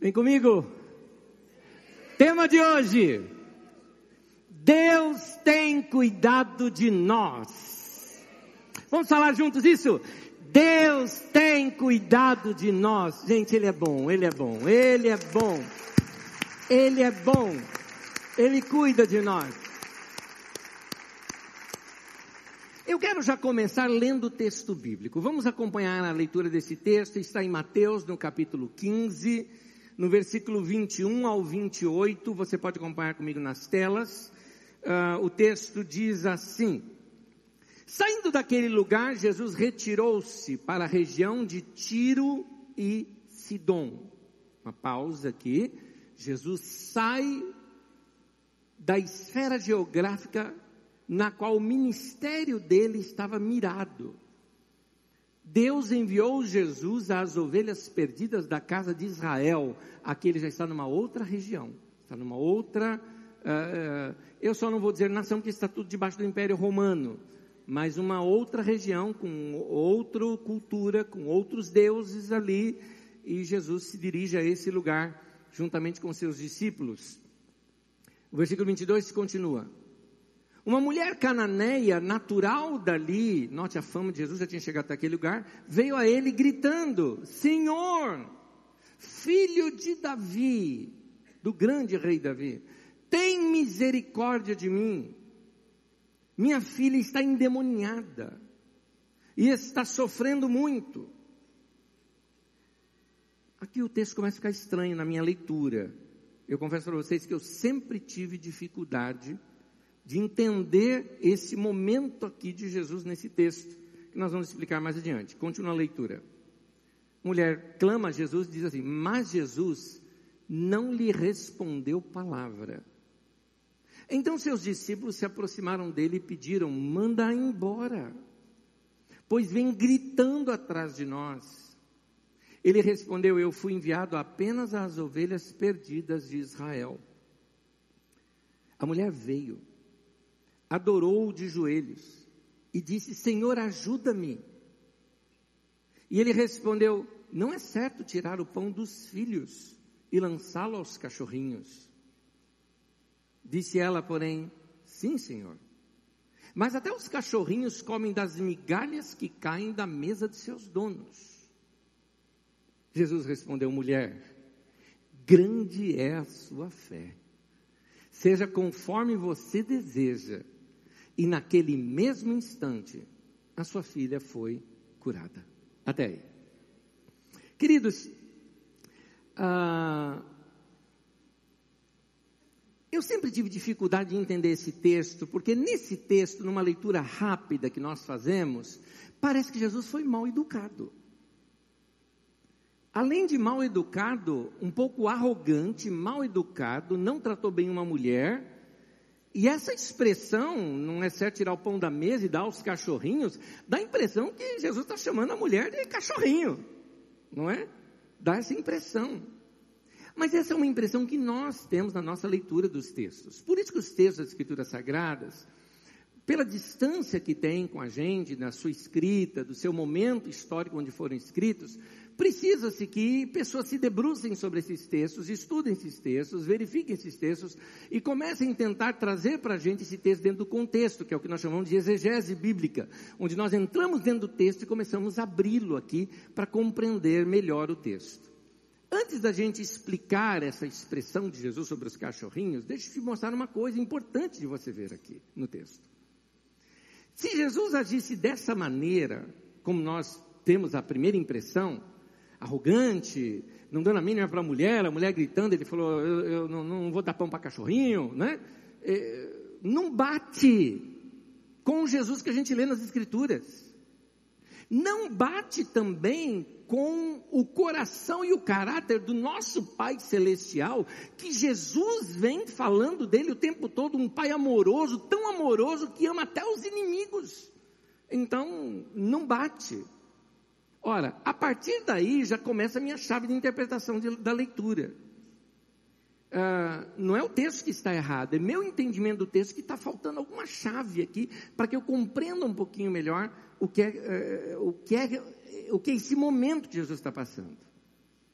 Vem comigo. Tema de hoje: Deus tem cuidado de nós. Vamos falar juntos isso? Deus tem cuidado de nós. Gente, Ele é bom, Ele é bom, Ele é bom. Ele é bom. Ele cuida de nós. Eu quero já começar lendo o texto bíblico. Vamos acompanhar a leitura desse texto. Está em Mateus, no capítulo 15, no versículo 21 ao 28. Você pode acompanhar comigo nas telas. O texto diz assim: saindo daquele lugar, Jesus retirou-se para a região de Tiro e Sidom. Uma pausa aqui. Jesus sai da esfera geográfica na qual o ministério dele estava mirado. Deus enviou Jesus às ovelhas perdidas da casa de Israel. Aqui ele já está numa outra região, está numa outra, eu só não vou dizer nação, porque está tudo debaixo do Império Romano, mas uma outra região, com outra cultura, com outros deuses ali, e Jesus se dirige a esse lugar, juntamente com seus discípulos. O versículo 22 continua: uma mulher cananeia, natural dali, note a fama de Jesus, já tinha chegado até aquele lugar, veio a ele gritando: Senhor, filho de Davi, do grande rei Davi, tem misericórdia de mim. Minha filha está endemoniada e está sofrendo muito. Aqui o texto começa a ficar estranho na minha leitura. Eu confesso para vocês que eu sempre tive dificuldade de entender esse momento aqui de Jesus nesse texto, que nós vamos explicar mais adiante. Continua a leitura. A mulher clama a Jesus e diz assim: mas Jesus não lhe respondeu palavra. Então seus discípulos se aproximaram dele e pediram: manda-a embora, pois vem gritando atrás de nós. Ele respondeu: eu fui enviado apenas às ovelhas perdidas de Israel. A mulher veio, adorou-o de joelhos e disse: Senhor, ajuda-me. E ele respondeu: não é certo tirar o pão dos filhos e lançá-lo aos cachorrinhos. Disse ela, porém: sim, Senhor, mas até os cachorrinhos comem das migalhas que caem da mesa de seus donos. Jesus respondeu: mulher, grande é a sua fé, seja conforme você deseja. E naquele mesmo instante, a sua filha foi curada. Até aí. Queridos, eu sempre tive dificuldade de entender esse texto, porque nesse texto, numa leitura rápida que nós fazemos, parece que Jesus foi mal educado. Além de mal educado, um pouco arrogante, mal educado, não tratou bem uma mulher. E essa expressão, não é certo tirar o pão da mesa e dar aos cachorrinhos, dá a impressão que Jesus está chamando a mulher de cachorrinho, não é? Dá essa impressão. Mas essa é uma impressão que nós temos na nossa leitura dos textos. Por isso que os textos das Escrituras Sagradas, pela distância que tem com a gente, na sua escrita, do seu momento histórico onde foram escritos, precisa-se que pessoas se debrucem sobre esses textos, estudem esses textos, verifiquem esses textos e comecem a tentar trazer para a gente esse texto dentro do contexto, que é o que nós chamamos de exegese bíblica, onde nós entramos dentro do texto e começamos a abri-lo aqui para compreender melhor o texto. Antes da gente explicar essa expressão de Jesus sobre os cachorrinhos, deixa eu te mostrar uma coisa importante de você ver aqui no texto. Se Jesus agisse dessa maneira, como nós temos a primeira impressão, arrogante, não dando a mínima para a mulher gritando, ele falou: eu não vou dar pão para cachorrinho, né? Não bate com o Jesus que a gente lê nas Escrituras. Não bate também com o coração e o caráter do nosso Pai Celestial, que Jesus vem falando dele o tempo todo, um Pai amoroso, tão amoroso que ama até os inimigos. Então, não bate. Ora, a partir daí já começa a minha chave de interpretação da leitura. Não é o texto que está errado, é meu entendimento do texto que está faltando alguma chave aqui, para que eu compreenda um pouquinho melhor o que é esse momento que Jesus está passando.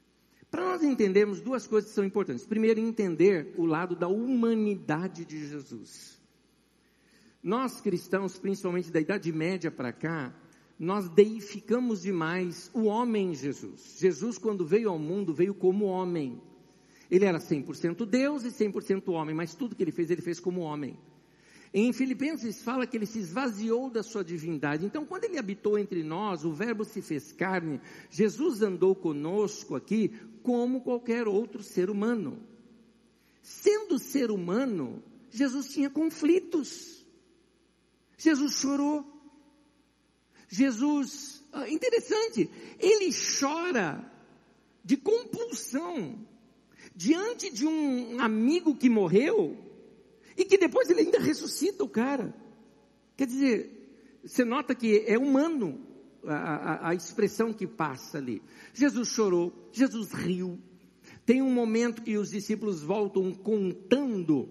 Para nós entendermos duas coisas que são importantes. Primeiro, entender o lado da humanidade de Jesus. Nós cristãos, principalmente da Idade Média para cá, nós deificamos demais o homem Jesus. Jesus, quando veio ao mundo, veio como homem. Ele era 100% Deus e 100% homem, mas tudo que ele fez como homem. Em Filipenses fala que ele se esvaziou da sua divindade. Então, quando ele habitou entre nós, o verbo se fez carne, Jesus andou conosco aqui como qualquer outro ser humano. Sendo ser humano, Jesus tinha conflitos. Jesus chorou. Jesus, interessante, ele chora de compulsão diante de um amigo que morreu e que depois ele ainda ressuscita o cara. Quer dizer, você nota que é humano a expressão que passa ali. Jesus chorou, Jesus riu. Tem um momento que os discípulos voltam contando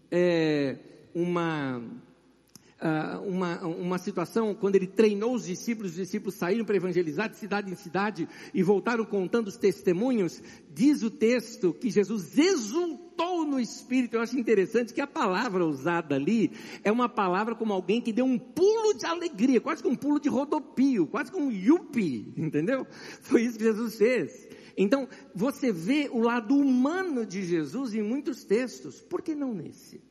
uma situação, quando ele treinou os discípulos saíram para evangelizar de cidade em cidade e voltaram contando os testemunhos. Diz o texto que Jesus exultou no Espírito. Eu acho interessante que a palavra usada ali é uma palavra como alguém que deu um pulo de alegria, quase que um pulo de rodopio, quase que um yupi, entendeu? Foi isso que Jesus fez. Então, você vê o lado humano de Jesus em muitos textos. Por que não nesse?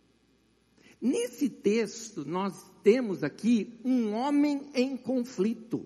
Nesse texto, nós temos aqui um homem em conflito.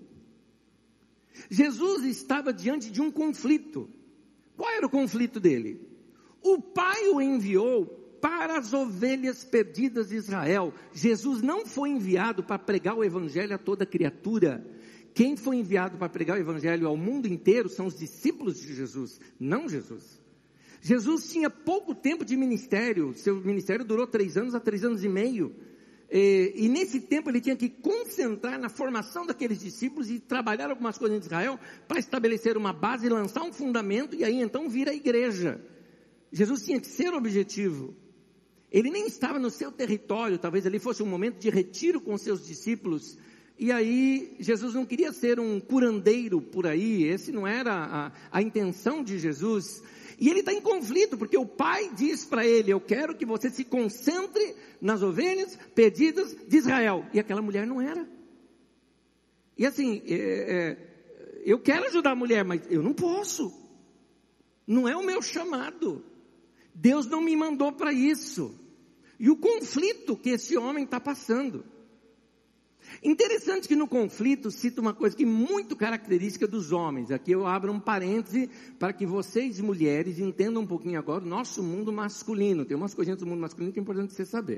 Jesus estava diante de um conflito. Qual era o conflito dele? O Pai o enviou para as ovelhas perdidas de Israel. Jesus não foi enviado para pregar o evangelho a toda criatura. Quem foi enviado para pregar o evangelho ao mundo inteiro são os discípulos de Jesus, não Jesus. Jesus tinha pouco tempo de ministério, seu ministério durou 3 anos a 3 anos e meio, e nesse tempo ele tinha que concentrar na formação daqueles discípulos e trabalhar algumas coisas em Israel, para estabelecer uma base, lançar um fundamento, e aí então vir a igreja. Jesus tinha que ser objetivo. Ele nem estava no seu território, talvez ali fosse um momento de retiro com seus discípulos, e aí Jesus não queria ser um curandeiro por aí, esse não era a intenção de Jesus. E ele está em conflito, porque o pai diz para ele: eu quero que você se concentre nas ovelhas perdidas de Israel. E aquela mulher não era. E assim, eu quero ajudar a mulher, mas eu não posso. Não é o meu chamado. Deus não me mandou para isso. E o conflito que esse homem está passando. Interessante que no conflito cita uma coisa que é muito característica dos homens. Aqui eu abro um parêntese para que vocês, mulheres, entendam um pouquinho agora o nosso mundo masculino. Tem umas coisinhas do mundo masculino que é importante você saber.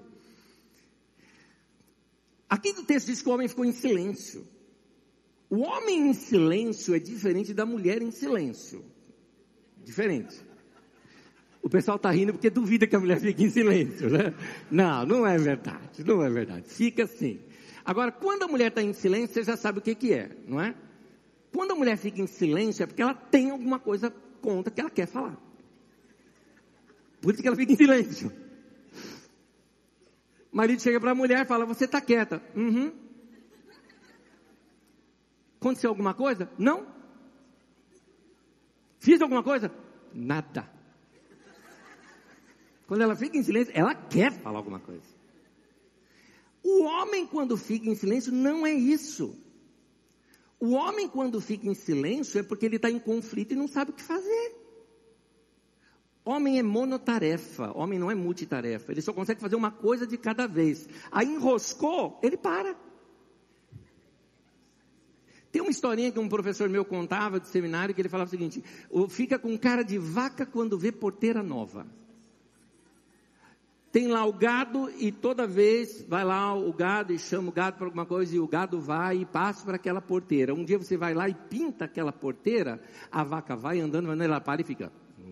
Aqui no texto diz que o homem ficou em silêncio. O homem em silêncio é diferente da mulher em silêncio. Diferente. O pessoal está rindo porque duvida que a mulher fique em silêncio, né? Não é verdade, não é verdade. Fica assim. Agora, quando a mulher está em silêncio, você já sabe o que é, não é? Quando a mulher fica em silêncio, é porque ela tem alguma coisa contra que ela quer falar. Por isso que ela fica em silêncio. O marido chega para a mulher e fala: você está quieta. Uhum. Aconteceu alguma coisa? Não. Fiz alguma coisa? Nada. Quando ela fica em silêncio, ela quer falar alguma coisa. O homem, quando fica em silêncio, não é isso. O homem, quando fica em silêncio, é porque ele está em conflito e não sabe o que fazer. Homem é monotarefa, homem não é multitarefa. Ele só consegue fazer uma coisa de cada vez. Aí enroscou, ele para. Tem uma historinha que um professor meu contava de seminário, que ele falava o seguinte: fica com cara de vaca quando vê porteira nova. Tem lá o gado e toda vez vai lá o gado e chama o gado para alguma coisa e o gado vai e passa para aquela porteira. Um dia você vai lá e pinta aquela porteira, a vaca vai andando, mas ela para e fica...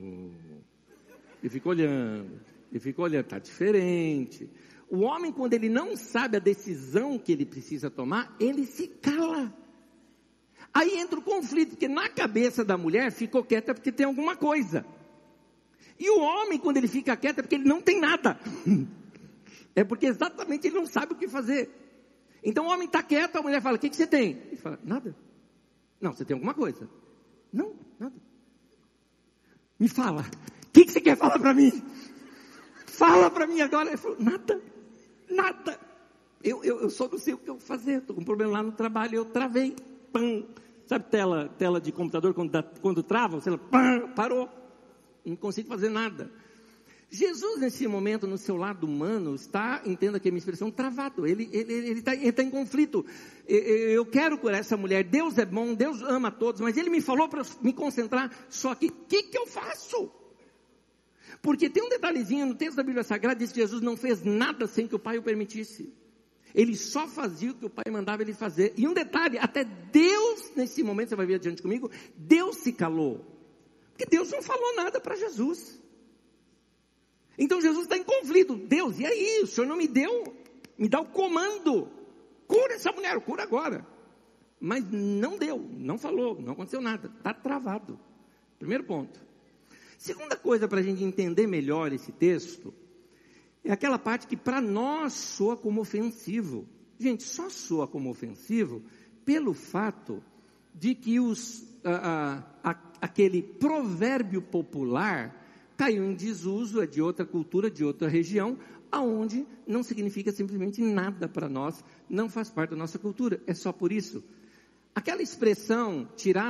E fica olhando, está diferente. O homem, quando ele não sabe a decisão que ele precisa tomar, ele se cala. Aí entra o conflito, porque na cabeça da mulher ficou quieta porque tem alguma coisa. E o homem, quando ele fica quieto, é porque ele não tem nada. É porque exatamente ele não sabe o que fazer. Então o homem está quieto, a mulher fala: o que você tem? Ele fala: nada. Não, você tem alguma coisa? Não, nada. Me fala, o que você quer falar para mim? Fala para mim agora. Ele falou, nada. Eu só não sei o que eu vou fazer, estou com um problema lá no trabalho, eu travei. Pam. Sabe tela de computador, quando trava, você parou. Não consigo fazer nada. Jesus, nesse momento, no seu lado humano, está, entenda que a minha expressão, travado. Ele está em conflito. Eu quero curar essa mulher. Deus é bom, Deus ama a todos, mas Ele me falou para me concentrar. Só que, o que eu faço? Porque tem um detalhezinho no texto da Bíblia Sagrada, diz que Jesus não fez nada sem que o Pai o permitisse. Ele só fazia o que o Pai mandava ele fazer. E um detalhe, até Deus, nesse momento, você vai ver adiante comigo, Deus se calou. Porque Deus não falou nada para Jesus. Então Jesus está em conflito. Deus, e aí? O Senhor não me dá o comando. Cura essa mulher, cura agora. Mas não deu, não falou, não aconteceu nada. Está travado. Primeiro ponto. Segunda coisa para a gente entender melhor esse texto, é aquela parte que para nós soa como ofensivo. Gente, só soa como ofensivo pelo fato de que aquele provérbio popular caiu em desuso, é de outra cultura, de outra região, aonde não significa simplesmente nada para nós, não faz parte da nossa cultura. É só por isso. Aquela expressão, tirar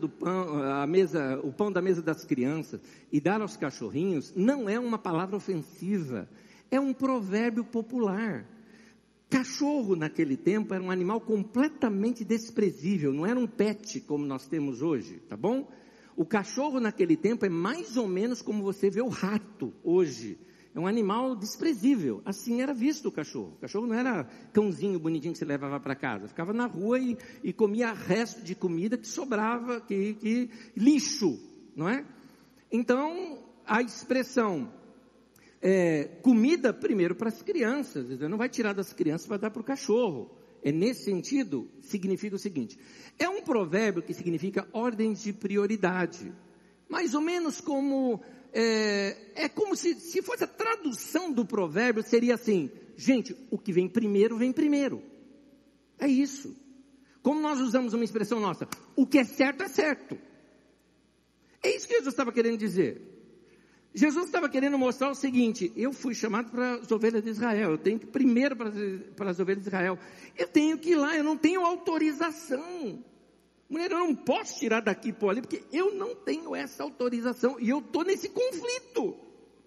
o pão da mesa das crianças e dar aos cachorrinhos, não é uma palavra ofensiva, é um provérbio popular. Cachorro naquele tempo era um animal completamente desprezível, não era um pet como nós temos hoje, tá bom? O cachorro naquele tempo é mais ou menos como você vê o rato hoje. É um animal desprezível. Assim era visto o cachorro. O cachorro não era cãozinho bonitinho que você levava para casa. Ficava na rua e comia resto de comida que sobrava, que lixo, não é? Então, a expressão comida primeiro para as crianças. Você não vai tirar das crianças para dar para o cachorro. Nesse sentido, significa o seguinte, é um provérbio que significa ordens de prioridade, mais ou menos como, como se fosse a tradução do provérbio, seria assim, gente, o que vem primeiro, é isso, como nós usamos uma expressão nossa, o que é certo, é isso que Jesus estava querendo dizer. Jesus estava querendo mostrar o seguinte, eu fui chamado para as ovelhas de Israel, eu tenho que ir primeiro para as ovelhas de Israel, eu tenho que ir lá, eu não tenho autorização, mulher, eu não posso tirar daqui e pôr ali, porque eu não tenho essa autorização, e eu estou nesse conflito,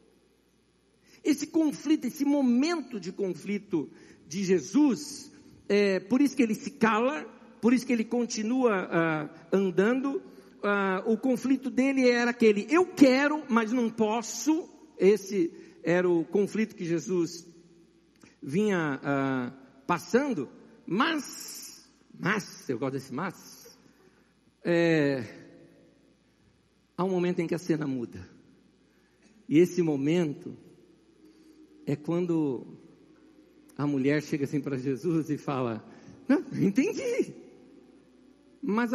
esse momento de conflito de Jesus, por isso que ele se cala, por isso que ele continua andando. O conflito dele era aquele, eu quero, mas não posso. Esse era o conflito que Jesus vinha passando, mas, eu gosto desse mas, há um momento em que a cena muda, e esse momento é quando a mulher chega assim para Jesus e fala, não, entendi, mas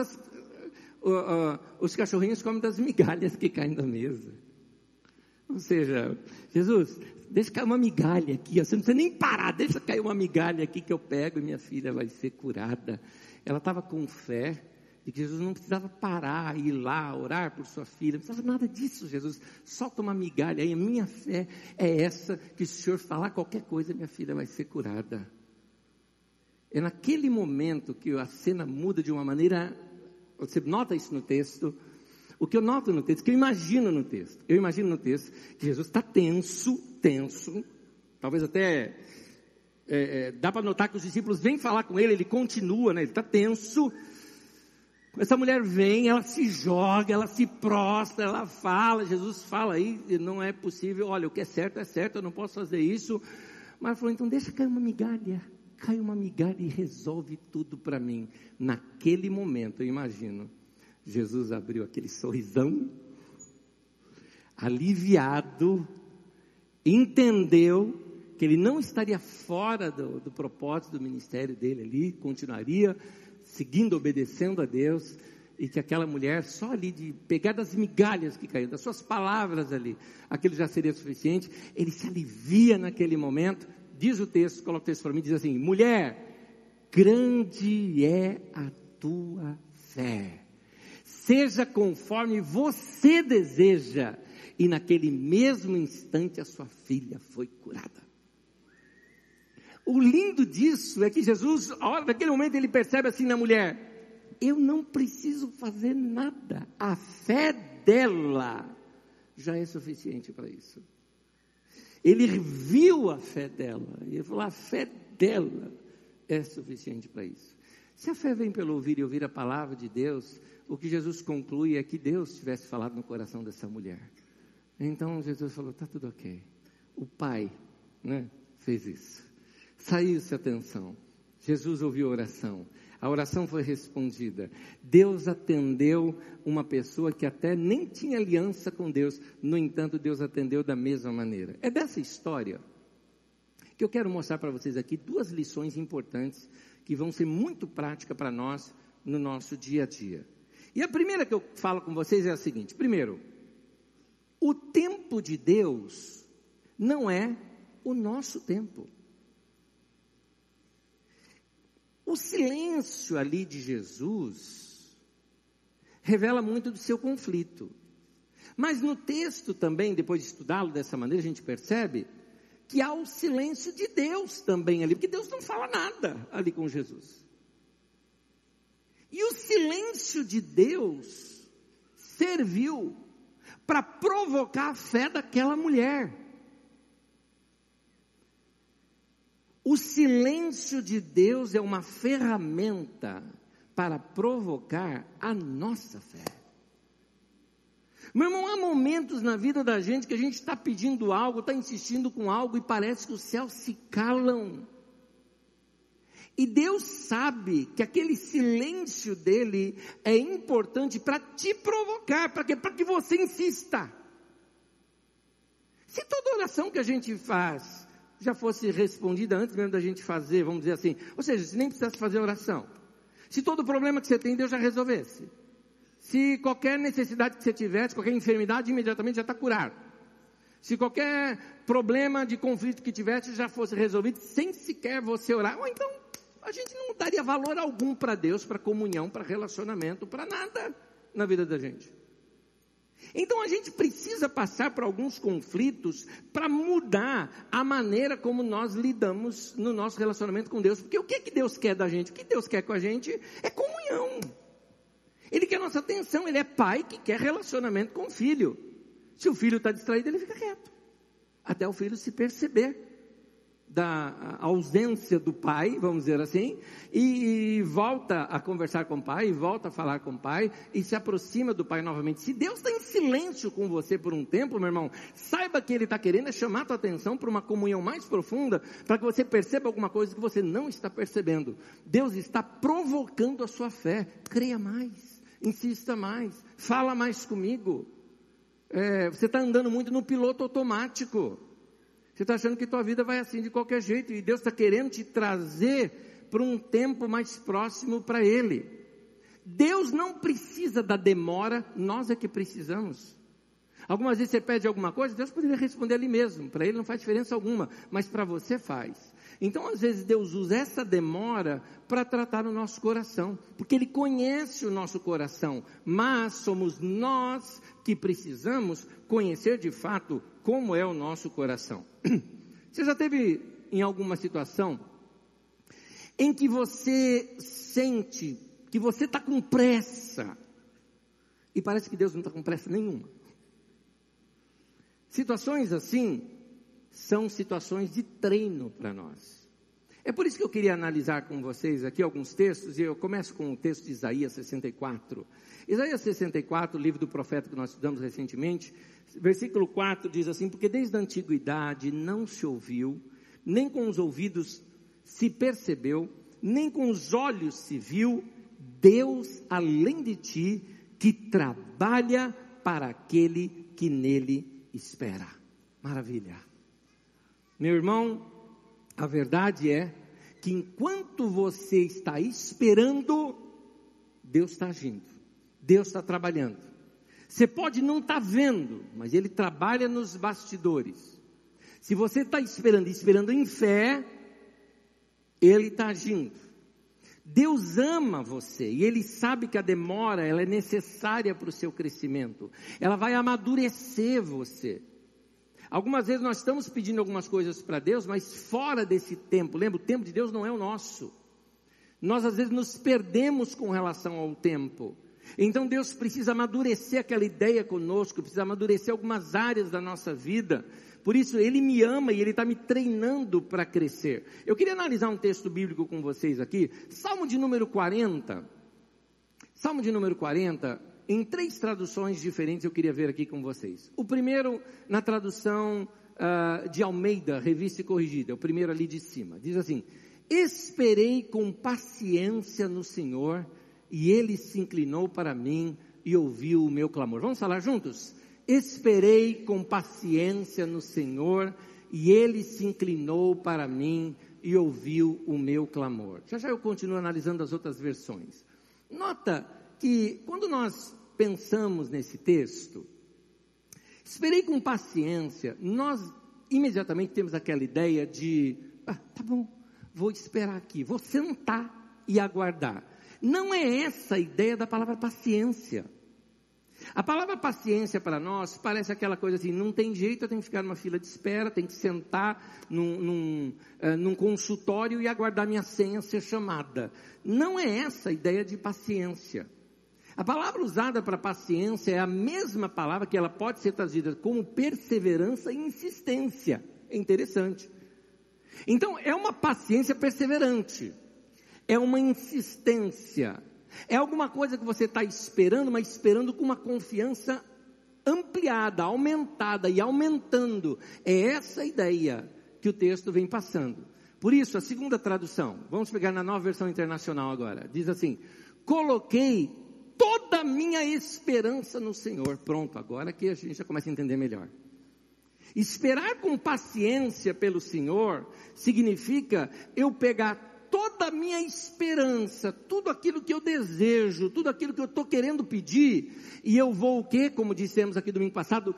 os cachorrinhos comem das migalhas que caem da mesa. Ou seja, Jesus, deixa cair uma migalha aqui, você não precisa nem parar, deixa cair uma migalha aqui que eu pego e minha filha vai ser curada. Ela estava com fé de que Jesus não precisava parar, ir lá, orar por sua filha, não precisava nada disso, Jesus, solta uma migalha aí, a minha fé é essa, que se o Senhor falar qualquer coisa, minha filha vai ser curada. É naquele momento que a cena muda de uma maneira. Você nota isso no texto? O que eu noto no texto, que eu imagino no texto que Jesus está tenso, talvez até dá para notar que os discípulos vêm falar com ele continua, né? Ele está tenso. Essa mulher vem, ela se joga, ela se prostra, ela fala, Jesus fala aí, não é possível, olha, o que é certo, eu não posso fazer isso. Mas ela falou, então deixa cair uma migalha. Cai uma migalha e resolve tudo para mim. Naquele momento, eu imagino, Jesus abriu aquele sorrisão, aliviado, entendeu que ele não estaria fora do propósito do ministério dele ali, continuaria seguindo, obedecendo a Deus, e que aquela mulher, só ali de pegar das migalhas que caíram, das suas palavras ali, aquilo já seria suficiente. Ele se alivia naquele momento. Diz o texto, coloca o texto para mim, diz assim, mulher, grande é a tua fé, seja conforme você deseja. E naquele mesmo instante a sua filha foi curada. O lindo disso é que Jesus, naquele momento ele percebe assim na mulher, eu não preciso fazer nada, a fé dela já é suficiente para isso. Ele viu a fé dela, e ele falou, a fé dela é suficiente para isso. Se a fé vem pelo ouvir e ouvir a palavra de Deus, o que Jesus conclui é que Deus tivesse falado no coração dessa mulher. Então Jesus falou, está tudo ok. O Pai, fez isso. Saiu-se a atenção. Jesus ouviu a oração foi respondida. Deus atendeu uma pessoa que até nem tinha aliança com Deus, no entanto Deus atendeu da mesma maneira. É dessa história que eu quero mostrar para vocês aqui 2 lições importantes que vão ser muito práticas para nós no nosso dia a dia. E a primeira que eu falo com vocês é a seguinte: primeiro, o tempo de Deus não é o nosso tempo. O silêncio ali de Jesus revela muito do seu conflito. Mas no texto também, depois de estudá-lo dessa maneira, a gente percebe que há o silêncio de Deus também ali, porque Deus não fala nada ali com Jesus. E o silêncio de Deus serviu para provocar a fé daquela mulher. O silêncio de Deus é uma ferramenta para provocar a nossa fé. Meu irmão, há momentos na vida da gente que a gente está pedindo algo, está insistindo com algo e parece que os céus se calam. E Deus sabe que aquele silêncio dele é importante para te provocar, para que você insista. Se toda oração que a gente faz já fosse respondida antes mesmo da gente fazer, vamos dizer assim, ou seja, se nem precisasse fazer oração, se todo problema que você tem Deus já resolvesse, se qualquer necessidade que você tivesse, qualquer enfermidade imediatamente já está curado, se qualquer problema de conflito que tivesse já fosse resolvido sem sequer você orar, ou então a gente não daria valor algum para Deus, para comunhão, para relacionamento, para nada na vida da gente. Então a gente precisa passar por alguns conflitos para mudar a maneira como nós lidamos no nosso relacionamento com Deus. Porque o que Deus quer da gente? O que Deus quer com a gente é comunhão. Ele quer nossa atenção, Ele é pai que quer relacionamento com o filho. Se o filho está distraído, ele fica quieto, até o filho se perceber da ausência do pai, vamos dizer assim, e volta a conversar com o pai, e volta a falar com o pai, e se aproxima do pai novamente. Se Deus está em silêncio com você por um tempo, meu irmão, saiba que Ele está querendo chamar a tua atenção para uma comunhão mais profunda, para que você perceba alguma coisa que você não está percebendo. Deus está provocando a sua fé. Creia mais, insista mais, fala mais comigo. Você está andando muito no piloto automático. Você está achando que tua vida vai assim de qualquer jeito, e Deus está querendo te trazer para um tempo mais próximo para Ele. Deus não precisa da demora, nós é que precisamos. Algumas vezes você pede alguma coisa, Deus poderia responder ali mesmo, para Ele não faz diferença alguma, mas para você faz. Então às vezes Deus usa essa demora para tratar o nosso coração, porque Ele conhece o nosso coração, mas somos nós que precisamos conhecer de fato como é o nosso coração. Você já teve em alguma situação em que você sente que você está com pressa e parece que Deus não está com pressa nenhuma? Situações assim são situações de treino para nós. É por isso que eu queria analisar com vocês aqui alguns textos, e eu começo com o texto de Isaías 64. Isaías 64, livro do profeta que nós estudamos recentemente, versículo 4 diz assim: porque desde a antiguidade não se ouviu, nem com os ouvidos se percebeu, nem com os olhos se viu, Deus além de ti, que trabalha para aquele que nele espera. Maravilha. Meu irmão, a verdade é que enquanto você está esperando, Deus está agindo, Deus está trabalhando. Você pode não estar vendo, mas Ele trabalha nos bastidores. Se você está esperando em fé, Ele está agindo. Deus ama você e Ele sabe que a demora ela é necessária para o seu crescimento. Ela vai amadurecer você. Algumas vezes nós estamos pedindo algumas coisas para Deus, mas fora desse tempo. Lembra, o tempo de Deus não é o nosso. Nós às vezes nos perdemos com relação ao tempo. Então Deus precisa amadurecer aquela ideia conosco, precisa amadurecer algumas áreas da nossa vida. Por isso Ele me ama e Ele está me treinando para crescer. Eu queria analisar um texto bíblico com vocês aqui. Salmo de número 40. Salmo de número 40, em 3 traduções diferentes eu queria ver aqui com vocês. O primeiro na tradução de Almeida, revista e corrigida. O primeiro ali de cima. Diz assim: esperei com paciência no Senhor, e Ele se inclinou para mim e ouviu o meu clamor. Vamos falar juntos? Esperei com paciência no Senhor, e Ele se inclinou para mim e ouviu o meu clamor. Já eu continuo analisando as outras versões. Nota que quando nós pensamos nesse texto, esperei com paciência, nós imediatamente temos aquela ideia de, tá bom, vou esperar aqui, vou sentar e aguardar. Não é essa a ideia da palavra paciência. A palavra paciência para nós parece aquela coisa assim, não tem jeito, eu tenho que ficar numa fila de espera, tenho que sentar num consultório e aguardar minha senha ser chamada. Não é essa a ideia de paciência. A palavra usada para paciência é a mesma palavra que ela pode ser traduzida como perseverança e insistência. É interessante. Então, é uma paciência perseverante. É uma insistência. É alguma coisa que você está esperando, mas esperando com uma confiança ampliada, aumentada e aumentando. É essa a ideia que o texto vem passando. Por isso, a segunda tradução, vamos pegar na Nova Versão Internacional agora, diz assim: coloquei toda a minha esperança no Senhor. Pronto, agora que a gente já começa a entender melhor. Esperar com paciência pelo Senhor significa eu pegar toda a minha esperança, tudo aquilo que eu desejo, tudo aquilo que eu estou querendo pedir, e eu vou o quê? Como dissemos aqui domingo passado,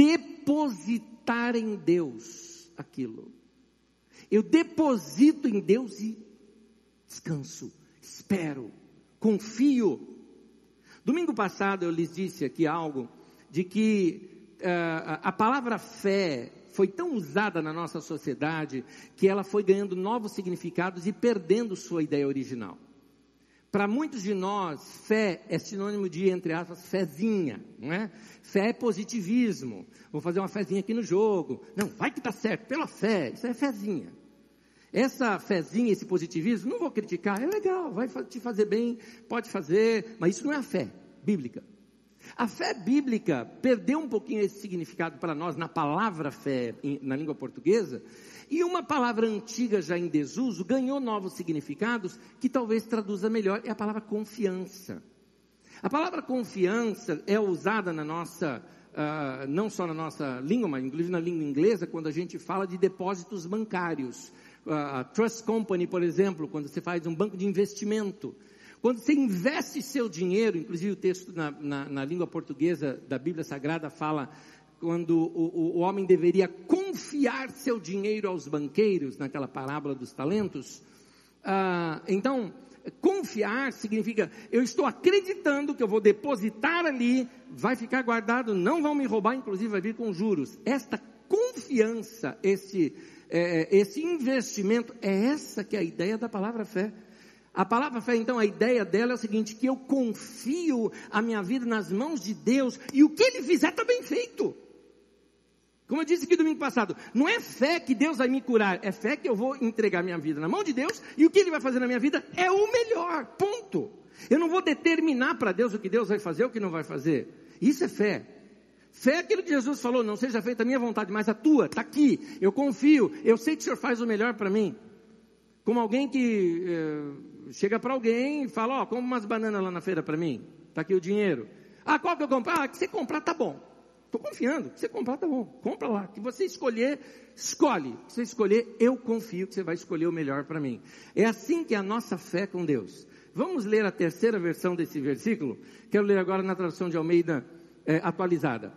depositar em Deus aquilo. Eu deposito em Deus e descanso, espero, confio. Domingo passado eu lhes disse aqui algo, de que a palavra fé foi tão usada na nossa sociedade, que ela foi ganhando novos significados e perdendo sua ideia original. Para muitos de nós, fé é sinônimo de, entre aspas, fezinha, não é? Fé é positivismo. Vou fazer uma fezinha aqui no jogo. Não, vai que está certo, pela fé. Isso é fezinha. Essa fezinha, esse positivismo, não vou criticar, é legal, vai te fazer bem, pode fazer, mas isso não é a fé bíblica. A fé bíblica perdeu um pouquinho esse significado para nós na palavra fé, na língua portuguesa, e uma palavra antiga já em desuso ganhou novos significados que talvez traduza melhor, é a palavra confiança. A palavra confiança é usada na nossa, não só na nossa língua, mas inclusive na língua inglesa, quando a gente fala de depósitos bancários. A Trust Company, por exemplo, quando você faz um banco de investimento. Quando você investe seu dinheiro, inclusive o texto na língua portuguesa da Bíblia Sagrada fala quando o homem deveria confiar seu dinheiro aos banqueiros, naquela parábola dos talentos. Então, confiar significa, eu estou acreditando que eu vou depositar ali, vai ficar guardado, não vão me roubar, inclusive vai vir com juros. Esta confiança, esse investimento, é essa que é a ideia da palavra fé. A palavra fé, então, a ideia dela é o seguinte, que eu confio a minha vida nas mãos de Deus, e o que Ele fizer está bem feito. Como eu disse aqui domingo passado, não é fé que Deus vai me curar, é fé que eu vou entregar minha vida na mão de Deus, e o que Ele vai fazer na minha vida é o melhor, ponto. Eu não vou determinar para Deus o que Deus vai fazer, o que não vai fazer. Isso é fé. Fé é aquilo que Jesus falou, não seja feita a minha vontade, mas a tua, está aqui, eu confio, eu sei que o Senhor faz o melhor para mim. Como alguém que chega para alguém e fala, compra umas bananas lá na feira para mim, está aqui o dinheiro. Qual que eu compro? Que você comprar tá bom. Estou confiando, que você comprar tá bom, compra lá. Que você escolher, escolhe. Se você escolher, eu confio que você vai escolher o melhor para mim. É assim que é a nossa fé com Deus. Vamos ler a terceira versão desse versículo. Quero ler agora na tradução de Almeida atualizada.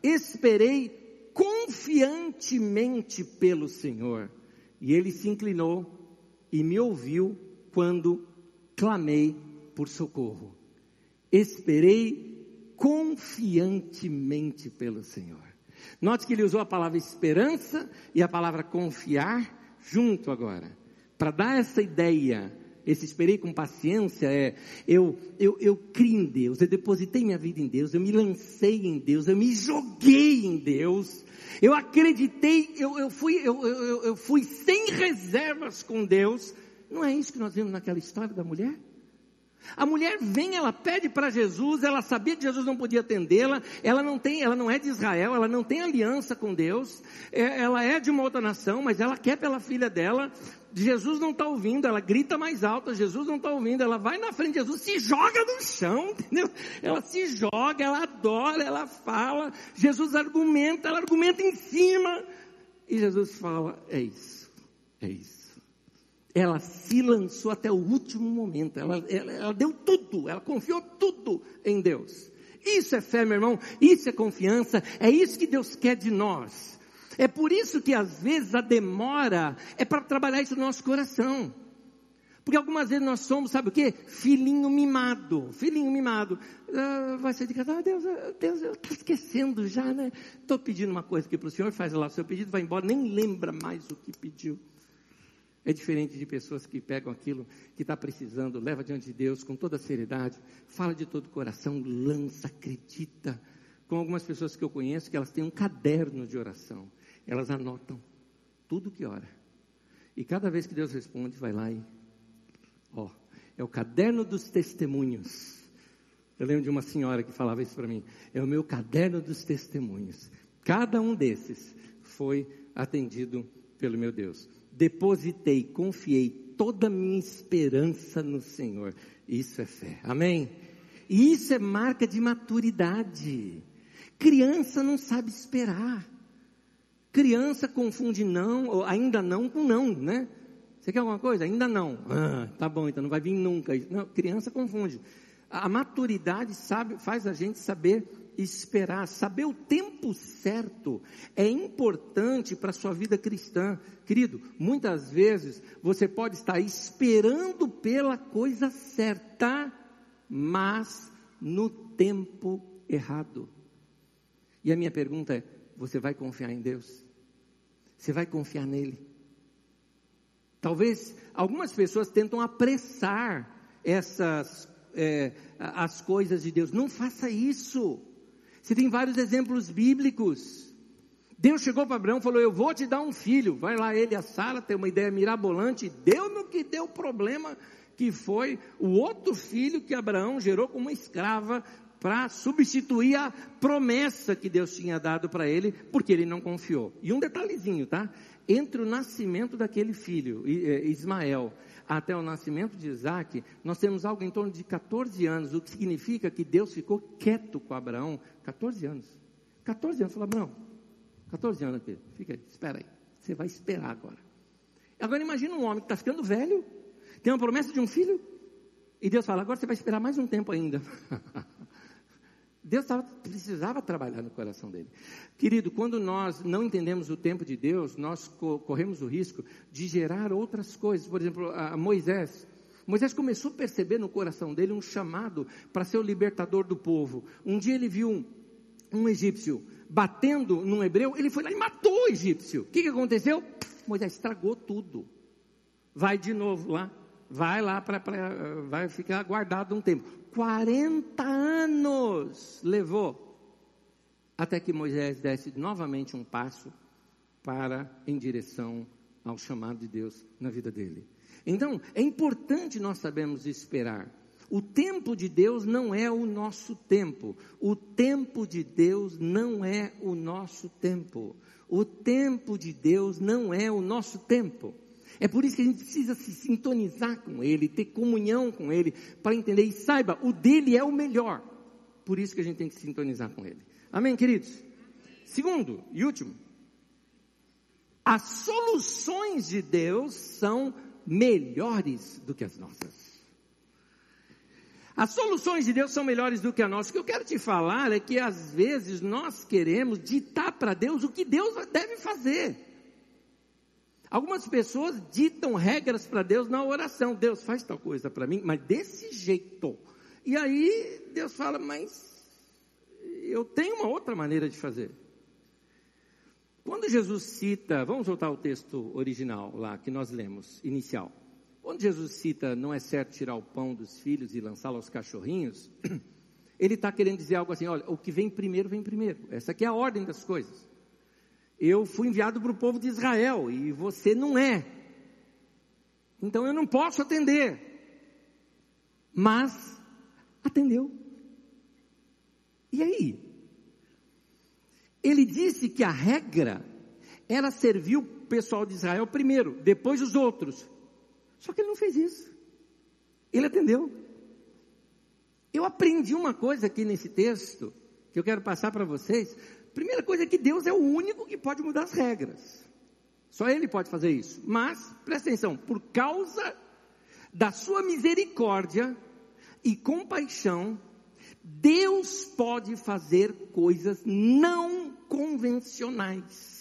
Esperei confiantemente pelo Senhor, e Ele se inclinou e me ouviu quando clamei por socorro. Esperei confiantemente pelo Senhor. Note que ele usou a palavra esperança e a palavra confiar junto agora. Para dar essa ideia, esse esperei com paciência eu criei em Deus, eu depositei minha vida em Deus, eu me lancei em Deus, eu me joguei em Deus, eu acreditei, eu fui sem reservas com Deus. Não é isso que nós vimos naquela história da mulher? A mulher vem, ela pede para Jesus, ela sabia que Jesus não podia atendê-la, ela não é de Israel, ela não tem aliança com Deus, ela é de uma outra nação, mas ela quer pela filha dela. Jesus não está ouvindo, ela grita mais alto, Jesus não está ouvindo, ela vai na frente de Jesus, se joga no chão, entendeu? Ela se joga, ela adora, ela fala, Jesus argumenta, ela argumenta em cima, e Jesus fala, é isso. Ela se lançou até o último momento, ela deu tudo, ela confiou tudo em Deus. Isso é fé, meu irmão, isso é confiança, é isso que Deus quer de nós. É por isso que às vezes a demora é para trabalhar isso no nosso coração. Porque algumas vezes nós somos, sabe o quê? Filhinho mimado. Vai ser de casa, Deus, eu estou esquecendo já, né? Estou pedindo uma coisa aqui para o Senhor, faz lá o seu pedido, vai embora, nem lembra mais o que pediu. É diferente de pessoas que pegam aquilo que está precisando, leva diante de Deus com toda a seriedade, fala de todo o coração, lança, acredita. Com algumas pessoas que eu conheço, que elas têm um caderno de oração, elas anotam tudo que ora. E cada vez que Deus responde, vai lá e, é o caderno dos testemunhos. Eu lembro de uma senhora que falava isso para mim, é o meu caderno dos testemunhos. Cada um desses foi atendido pelo meu Deus. Depositei, confiei toda a minha esperança no Senhor. Isso é fé, amém? E isso é marca de maturidade. Criança não sabe esperar. Criança confunde não, ou ainda não com não, né? Você quer alguma coisa? Ainda não. Tá bom, então não vai vir nunca. Não, criança confunde. A maturidade faz a gente saber esperar, saber o tempo certo é importante para a sua vida cristã. Querido, muitas vezes você pode estar esperando pela coisa certa, mas no tempo errado. E a minha pergunta é, você vai confiar em Deus? Você vai confiar nele? Talvez algumas pessoas tentam apressar as coisas de Deus. Não faça isso. Você tem vários exemplos bíblicos. Deus chegou para Abraão e falou, eu vou te dar um filho. Vai lá ele e a Sara, tem uma ideia mirabolante. Deu no que deu problema, que foi o outro filho que Abraão gerou como uma escrava, para substituir a promessa que Deus tinha dado para ele, porque ele não confiou. E um detalhezinho, tá? Entre o nascimento daquele filho, Ismael, até o nascimento de Isaac, nós temos algo em torno de 14 anos, o que significa que Deus ficou quieto com Abraão, 14 anos. 14 anos, falou, Abraão, 14 anos aqui, fica aí, espera aí, você vai esperar agora. Agora imagina um homem que está ficando velho, tem uma promessa de um filho, e Deus fala, agora você vai esperar mais um tempo ainda. Deus precisava trabalhar no coração dele. Querido, quando nós não entendemos o tempo de Deus, nós corremos o risco de gerar outras coisas. Por exemplo, Moisés começou a perceber no coração dele um chamado para ser o libertador do povo. Um dia ele viu um egípcio batendo num hebreu, ele foi lá e matou o egípcio. O que aconteceu? Moisés estragou tudo. Vai de novo lá. Vai lá, vai ficar guardado um tempo. 40 anos levou, até que Moisés desse novamente um passo em direção ao chamado de Deus na vida dele. Então, é importante nós sabermos esperar. O tempo de Deus não é o nosso tempo. O tempo de Deus não é o nosso tempo. O tempo de Deus não é o nosso tempo. É por isso que a gente precisa se sintonizar com Ele, ter comunhão com Ele, para entender e saiba, o dele é o melhor. Por isso que a gente tem que se sintonizar com Ele. Amém, queridos? Segundo e último, as soluções de Deus são melhores do que as nossas. As soluções de Deus são melhores do que as nossas. O que eu quero te falar é que às vezes nós queremos ditar para Deus o que Deus deve fazer. Algumas pessoas ditam regras para Deus na oração. Deus, faz tal coisa para mim, mas desse jeito. E aí Deus fala, mas eu tenho uma outra maneira de fazer. Quando Jesus cita, vamos voltar ao texto original lá que nós lemos, inicial. Quando Jesus cita, não é certo tirar o pão dos filhos e lançá-lo aos cachorrinhos, ele está querendo dizer algo assim, olha, o que vem primeiro, vem primeiro. Essa aqui é a ordem das coisas. Eu fui enviado para o povo de Israel e você não é. Então eu não posso atender. Mas atendeu. E aí? Ele disse que a regra era servir o pessoal de Israel primeiro, depois os outros. Só que ele não fez isso. Ele atendeu. Eu aprendi uma coisa aqui nesse texto, que eu quero passar para vocês. Primeira coisa é que Deus é o único que pode mudar as regras. Só Ele pode fazer isso. Mas, presta atenção, por causa da sua misericórdia e compaixão, Deus pode fazer coisas não convencionais.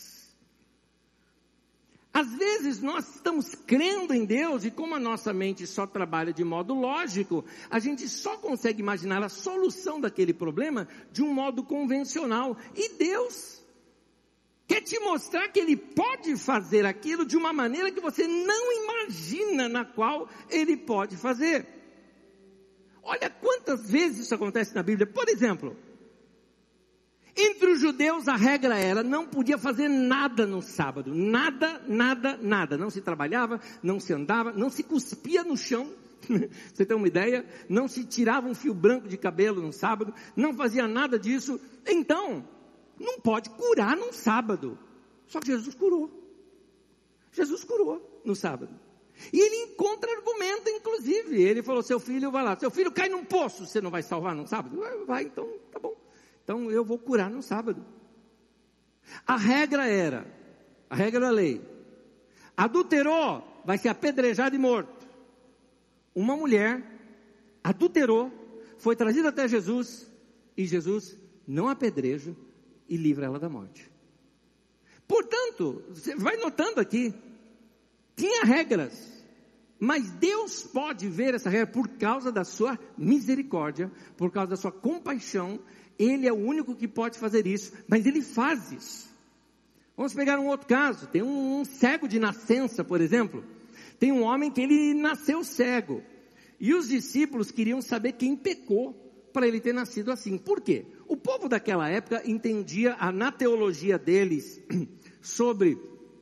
Às vezes nós estamos crendo em Deus e como a nossa mente só trabalha de modo lógico, a gente só consegue imaginar a solução daquele problema de um modo convencional. E Deus quer te mostrar que Ele pode fazer aquilo de uma maneira que você não imagina na qual Ele pode fazer. Olha quantas vezes isso acontece na Bíblia. Por exemplo, entre os judeus a regra era, não podia fazer nada no sábado. Nada, nada, nada. Não se trabalhava, não se andava, não se cuspia no chão. Você tem uma ideia? Não se tirava um fio branco de cabelo no sábado. Não fazia nada disso. Então, não pode curar no sábado. Só que Jesus curou. Jesus curou no sábado. E ele encontra argumento, inclusive. Ele falou, seu filho vai lá. Seu filho cai num poço, você não vai salvar no sábado? Vai, então, tá bom. Então eu vou curar no sábado. A regra da lei. Adulterou, vai ser apedrejado e morto. Uma mulher adulterou, foi trazida até Jesus, e Jesus não apedreja e livra ela da morte. Portanto, você vai notando aqui, tinha regras, mas Deus pode ver essa regra por causa da sua misericórdia, por causa da sua compaixão. Ele é o único que pode fazer isso, mas Ele faz isso. Vamos pegar um outro caso, tem um cego de nascença, por exemplo. Tem um homem que ele nasceu cego, e os discípulos queriam saber quem pecou para ele ter nascido assim. Por quê? O povo daquela época entendia na teologia deles sobre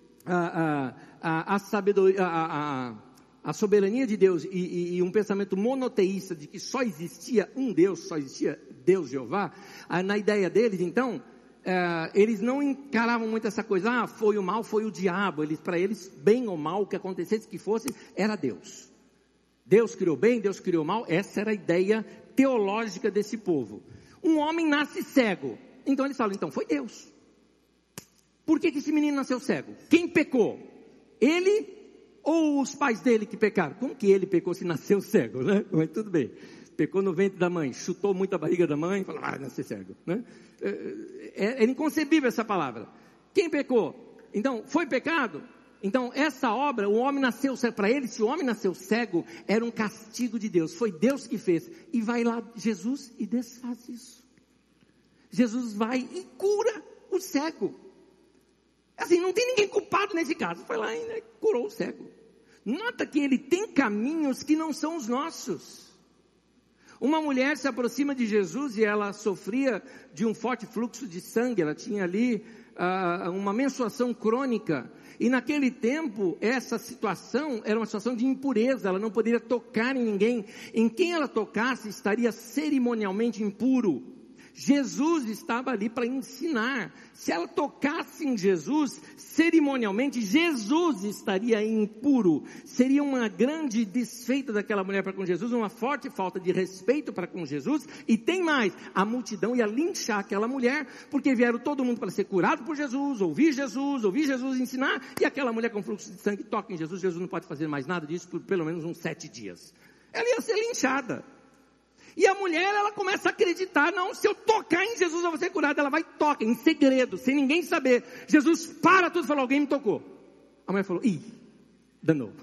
a sabedoria, a soberania de Deus e um pensamento monoteísta de que só existia um Deus, só existia Deus Jeová. Na ideia deles, então, eles não encaravam muito essa coisa, foi o mal, foi o diabo. Para eles, bem ou mal, o que acontecesse que fosse, era Deus. Deus criou bem, Deus criou mal. Essa era a ideia teológica desse povo. Um homem nasce cego, então eles falam, então foi Deus. Por que esse menino nasceu cego? Quem pecou? Ele ou os pais dele que pecaram? Como que ele pecou se nasceu cego, né? Mas tudo bem. Pecou no ventre da mãe, chutou muito a barriga da mãe, falou, nascer cego, né? É inconcebível essa palavra. Quem pecou? Então, foi pecado? Então, essa obra, o homem nasceu cego. Para ele, se o homem nasceu cego, era um castigo de Deus. Foi Deus que fez. E vai lá Jesus e desfaz isso. Jesus vai e cura o cego. Assim, não tem ninguém culpado nesse caso. Foi lá e curou o cego. Nota que ele tem caminhos que não são os nossos. Uma mulher se aproxima de Jesus e ela sofria de um forte fluxo de sangue. Ela tinha ali uma menstruação crônica. E naquele tempo, essa situação era uma situação de impureza. Ela não poderia tocar em ninguém. Em quem ela tocasse estaria cerimonialmente impuro. Jesus estava ali para ensinar. Se ela tocasse em Jesus, cerimonialmente, Jesus estaria impuro. Seria uma grande desfeita daquela mulher para com Jesus, uma forte falta de respeito para com Jesus. E tem mais, a multidão ia linchar aquela mulher, porque vieram todo mundo para ser curado por Jesus, ouvir Jesus ensinar, e aquela mulher com fluxo de sangue toca em Jesus. Jesus não pode fazer mais nada disso por pelo menos uns 7 dias. Ela ia ser linchada. E a mulher, ela começa a acreditar, não, se eu tocar em Jesus eu vou ser curada. Ela vai e toca, em segredo, sem ninguém saber. Jesus para tudo e fala, alguém me tocou. A mulher falou, ih, danou.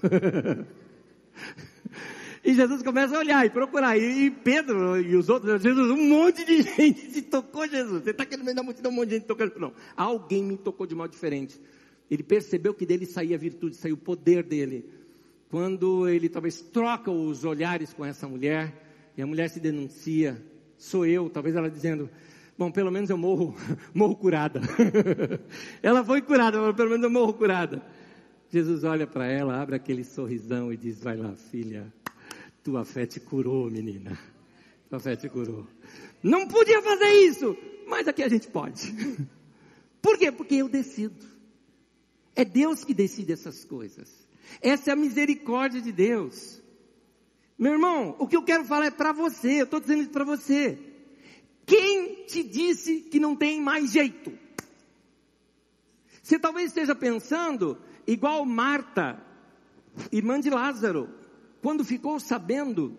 E Jesus começa a olhar e procurar. E Pedro e os outros, Jesus, um monte de gente se tocou, Jesus. Você está aqui no meio da multidão, um monte de gente tocando. Não, alguém me tocou de modo diferente. Ele percebeu que dele saía a virtude, saía o poder dele. Quando ele talvez troca os olhares com essa mulher, e a mulher se denuncia, sou eu, talvez ela dizendo, bom, pelo menos eu morro curada. Ela foi curada, mas pelo menos eu morro curada. Jesus olha para ela, abre aquele sorrisão e diz, vai lá, filha, tua fé te curou, menina. Tua fé te curou. Não podia fazer isso, mas aqui a gente pode. Por quê? Porque eu decido. É Deus que decide essas coisas. Essa é a misericórdia de Deus. Meu irmão, o que eu quero falar é para você, eu estou dizendo isso para você. Quem te disse que não tem mais jeito? Você talvez esteja pensando, igual Marta, irmã de Lázaro, quando ficou sabendo,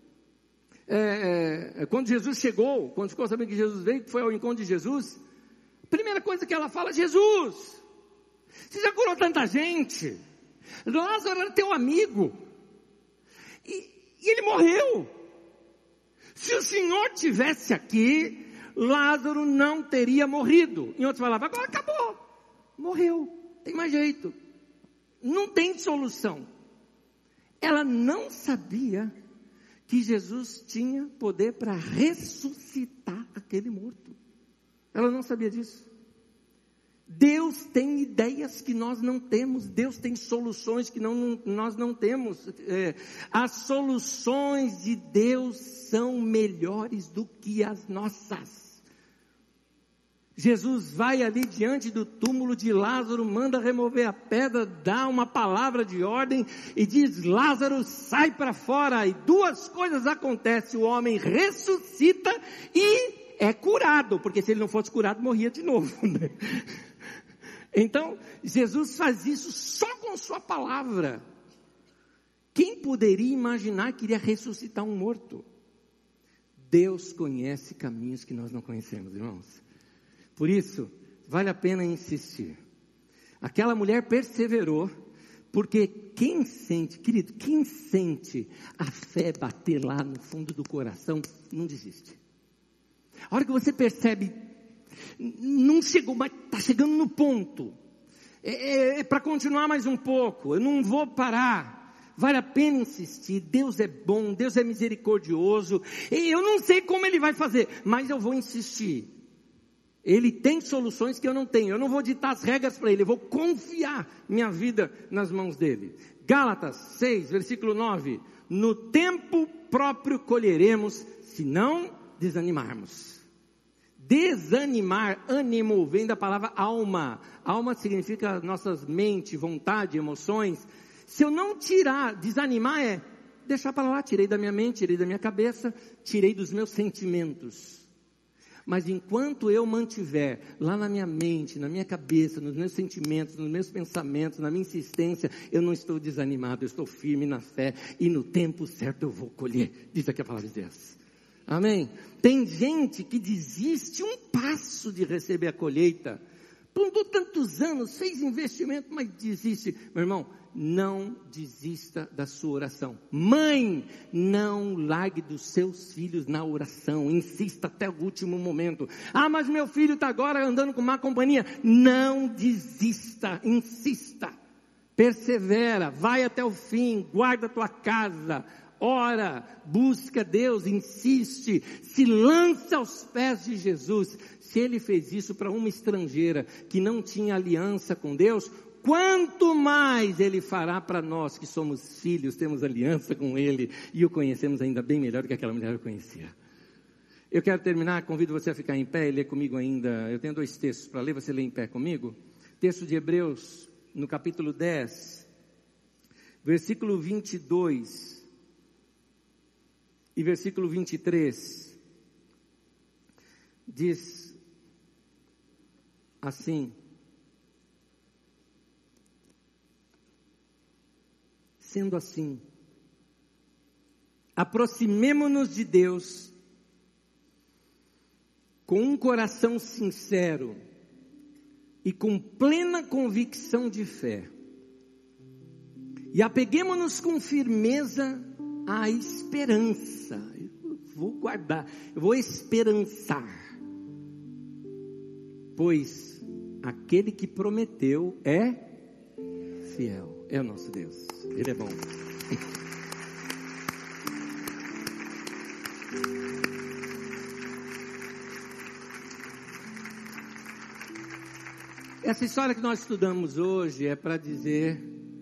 quando Jesus chegou, quando ficou sabendo que Jesus veio, que foi ao encontro de Jesus, a primeira coisa que ela fala, Jesus, você já curou tanta gente, Lázaro era teu amigo, e ele morreu. Se o Senhor tivesse aqui, Lázaro não teria morrido. Em outras palavras, agora acabou, morreu, tem mais jeito, não tem solução. Ela não sabia que Jesus tinha poder para ressuscitar aquele morto. Ela não sabia disso. Deus tem ideias que nós não temos. Deus tem soluções que nós não temos. As soluções de Deus são melhores do que as nossas. Jesus vai ali diante do túmulo de Lázaro, manda remover a pedra, dá uma palavra de ordem e diz, Lázaro, sai para fora. E duas coisas acontecem, o homem ressuscita e é curado, porque se ele não fosse curado, morria de novo, né? Então, Jesus faz isso só com sua palavra. Quem poderia imaginar que iria ressuscitar um morto? Deus conhece caminhos que nós não conhecemos, irmãos. Por isso, vale a pena insistir. Aquela mulher perseverou, porque quem sente, querido, quem sente a fé bater lá no fundo do coração, não desiste. A hora que você percebe, não chegou, mas está chegando no ponto. É para continuar mais um pouco, eu não vou parar. Vale a pena insistir, Deus é bom, Deus é misericordioso. Eu não sei como Ele vai fazer, mas eu vou insistir. Ele tem soluções que eu não tenho. Eu não vou ditar as regras para Ele. Eu vou confiar minha vida nas mãos dEle. Gálatas 6, versículo 9. No tempo próprio colheremos, se não desanimarmos. Desanimar, ânimo, vem da palavra alma. Alma significa nossas mente, vontade, emoções. Se eu não tirar, desanimar é deixar para lá. Tirei da minha mente, tirei da minha cabeça, tirei dos meus sentimentos. Mas enquanto eu mantiver lá na minha mente, na minha cabeça, nos meus sentimentos, nos meus pensamentos, na minha insistência, eu não estou desanimado, eu estou firme na fé e no tempo certo eu vou colher. Diz aqui a palavra de Deus. Amém? Tem gente que desiste um passo de receber a colheita. Plantou tantos anos, fez investimento, mas desiste. Meu irmão, não desista da sua oração. Mãe, não largue dos seus filhos na oração. Insista até o último momento. Ah, mas meu filho está agora andando com má companhia. Não desista, insista. Persevera, vai até o fim, guarda a tua casa. Ora, busca Deus, insiste, se lança aos pés de Jesus. Se Ele fez isso para uma estrangeira que não tinha aliança com Deus, quanto mais Ele fará para nós que somos filhos, temos aliança com Ele e o conhecemos ainda bem melhor do que aquela mulher o conhecia. Eu quero terminar, convido você a ficar em pé e ler comigo ainda. Eu tenho 2 textos para ler, você lê em pé comigo. Texto de Hebreus, no capítulo 10, versículo 22 e versículo 23, diz assim: sendo assim, aproximemo-nos de Deus com um coração sincero e com plena convicção de fé, E apeguemo-nos com firmeza à esperança. Eu vou guardar, eu vou esperançar. Pois aquele que prometeu é fiel. É o nosso Deus. Ele é bom. Essa história que nós estudamos hoje é para dizer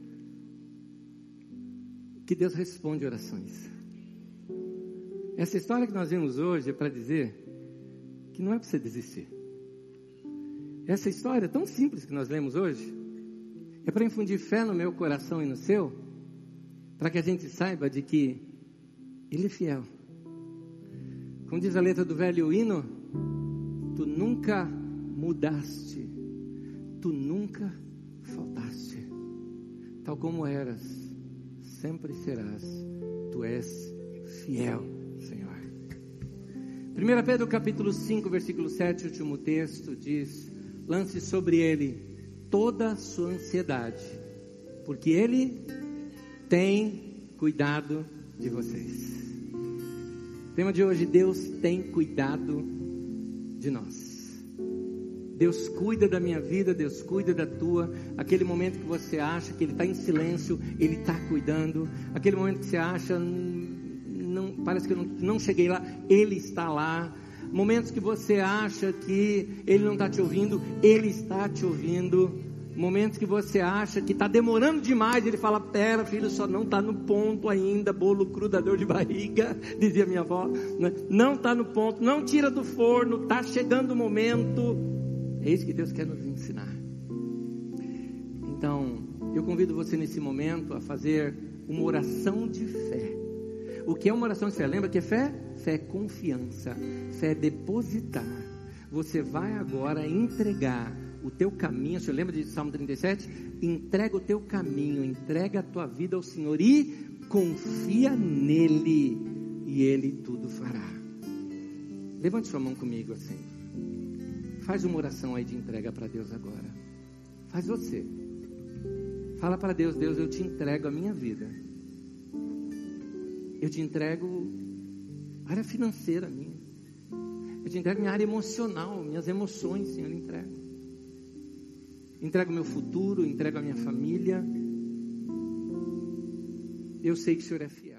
que Deus responde orações. Essa história que nós vimos hoje é para dizer que não é para você desistir. Essa história tão simples que nós lemos hoje é para infundir fé no meu coração e no seu, para que a gente saiba de que Ele é fiel. Como diz a letra do velho hino, tu nunca mudaste, tu nunca faltaste, tal como eras, sempre serás, tu és fiel, Senhor. 1 Pedro capítulo 5, versículo 7, último texto, diz: lance sobre Ele toda a sua ansiedade, porque Ele tem cuidado de vocês. O tema de hoje: Deus tem cuidado de nós. Deus cuida da minha vida, Deus cuida da tua. Aquele momento que você acha que Ele está em silêncio, Ele está cuidando. Aquele momento que você acha, parece que eu não cheguei lá, Ele está lá. Momentos que você acha que Ele não está te ouvindo, Ele está te ouvindo. Momentos que você acha que está demorando demais, Ele fala: pera filho, só não está no ponto ainda, bolo cru dá dor de barriga, dizia minha avó, né? Não está no ponto, não tira do forno, está chegando o momento. É isso que Deus quer nos ensinar. Então, eu convido você nesse momento a fazer uma oração de fé. O que é uma oração de fé? Lembra que é fé? Fé é confiança, fé é depositar. Você vai agora entregar o teu caminho. Você lembra de Salmo 37? Entrega o teu caminho, entrega a tua vida ao Senhor e confia nele, e Ele tudo fará. Levante sua mão comigo assim. Faz uma oração aí de entrega para Deus agora. Faz você. Fala para Deus: Deus, eu te entrego a minha vida. Eu te entrego a área financeira minha. Eu te entrego minha área emocional, minhas emoções, Senhor, eu entrego. Entrego o meu futuro, entrego a minha família. Eu sei que o Senhor é fiel.